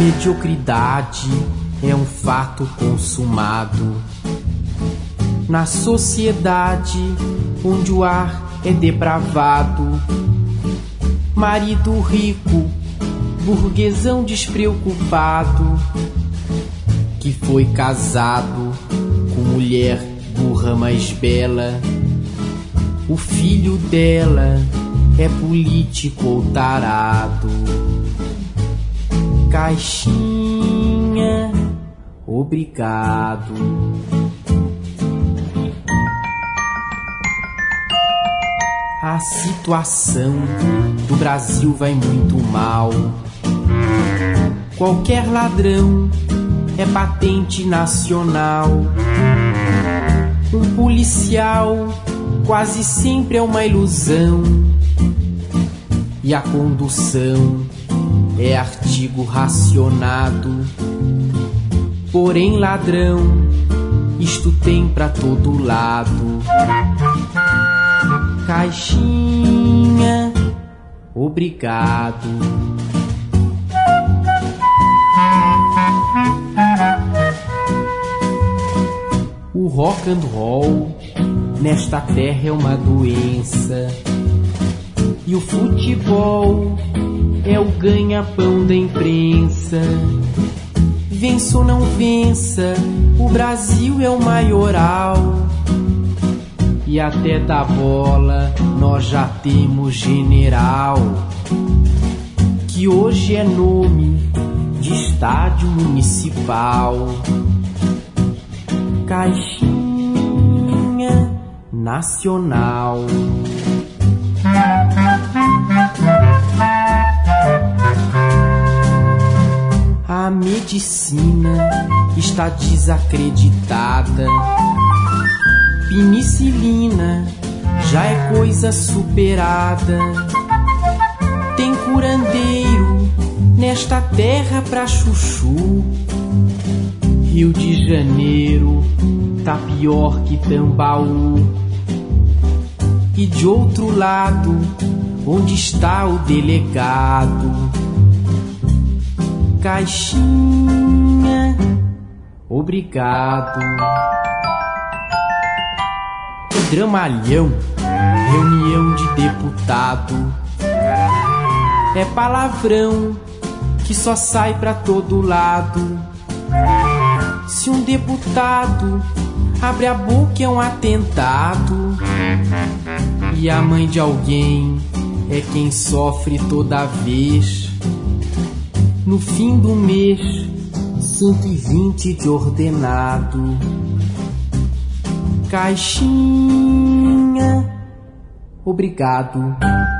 mediocridade é um fato consumado. Na sociedade onde o ar é depravado, marido rico, burguesão despreocupado, que foi casado com mulher burra mais bela, o filho dela é político ou tarado. Caixinha, obrigado. A situação do Brasil vai muito mal. Qualquer ladrão é patente nacional. Um policial quase sempre é uma ilusão. E a condução é artigo racionado. Porém, ladrão, isto tem pra todo lado. Caixinha, obrigado. O rock and roll nesta terra é uma doença, e o futebol é o ganha-pão da imprensa. Vença ou não vença, o Brasil é o maioral. E até da bola nós já temos general, que hoje é nome de estádio municipal. Caixinha nacional. A medicina está desacreditada. Penicilina já é coisa superada. Tem curandeiro nesta terra pra chuchu. Rio de Janeiro tá pior que Tambaú. E de outro lado, onde está o delegado? Caixinha, obrigado. Dramalhão, reunião de deputado, é palavrão que só sai pra todo lado. Se um deputado abre a boca é um atentado, e a mãe de alguém é quem sofre toda vez. No fim do mês, 120 de ordenado. Caixinha, obrigado.